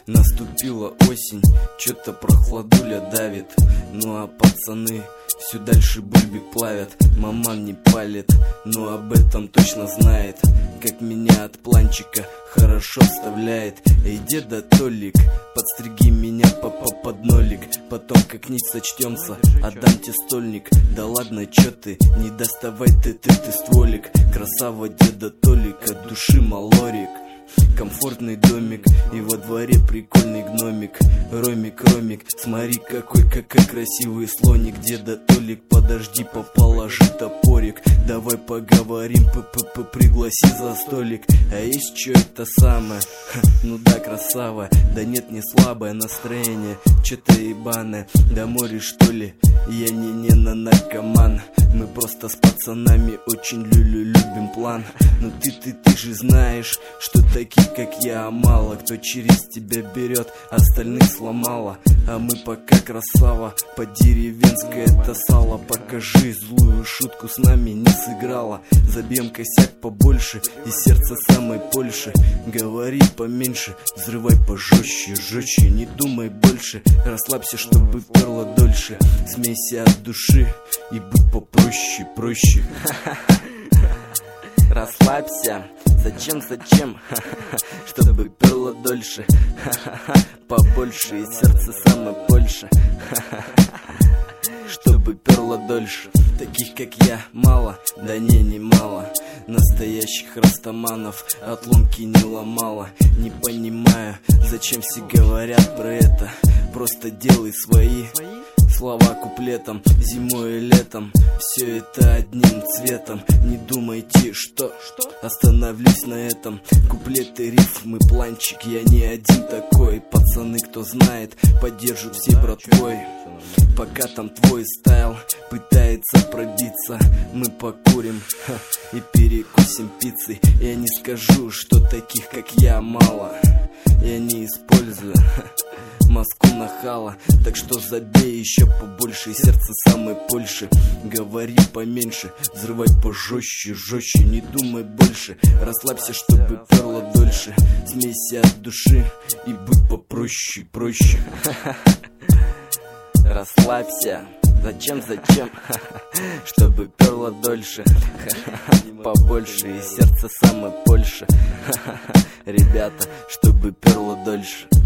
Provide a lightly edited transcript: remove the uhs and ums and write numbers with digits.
Наступила осень, чё-то прохладуля давит. Ну а пацаны все дальше бульбик плавят. Маман не палит, но об этом точно знает. Как меня от планчика хорошо вставляет. Эй, деда Толик, подстриги меня под нолик. Потом как-нибудь сочтемся, отдам тебе стольник. Да ладно, чё ты, не доставай ты стволик. Красава деда Толик, от души малорик. Комфортный домик, и во дворе прикольный гномик. Ромик, смотри какой красивый слоник. Деда Толик, подожди, положи топорик. Давай поговорим, пригласи за столик. А есть чё это самое? Ну да, красава. Да нет, не слабое настроение, чё-то ебаное. Да море что ли? Я не наркоман. Мы просто с пацанами очень любим план. Ну ты же знаешь, что таких как я мало. Кто через тебя берет, остальных сломала. А мы пока красава, по-деревенски это сало. Покажи злую шутку, с нами не сыграла. Забьем косяк побольше, и сердце самой Польши. Говори поменьше, взрывай пожестче, не думай больше. Расслабься, чтобы перло дольше. Смейся от души и будь проще. Расслабься, зачем? Чтобы перло дольше, побольше, и сердце самое Польша. Чтобы перло дольше. Таких как я мало, да не мало. Настоящих растаманов отломки не ломала. Не понимаю, зачем все говорят про это. Просто делай свои слова куплетом. Зимой и летом все это одним цветом. Не думайте, что остановлюсь на этом. Куплеты, рифмы, планчик, я не один такой. Пацаны, кто знает, поддержат все братвой. Пока там твой стайл пытается пробиться, мы покурим и перекусим пиццей. Я не скажу, что таких как я мало. Я не использую маску нахала. Так что забей еще побольше, и сердце самой Польши. Говори поменьше, взрывай пожестче, не думай больше. Расслабься, чтобы перло дольше. Смейся от души и будь попроще. Расслабься, зачем? Чтобы перло дольше, побольше, и сердце самой Польши. Ребята, чтобы перло дольше.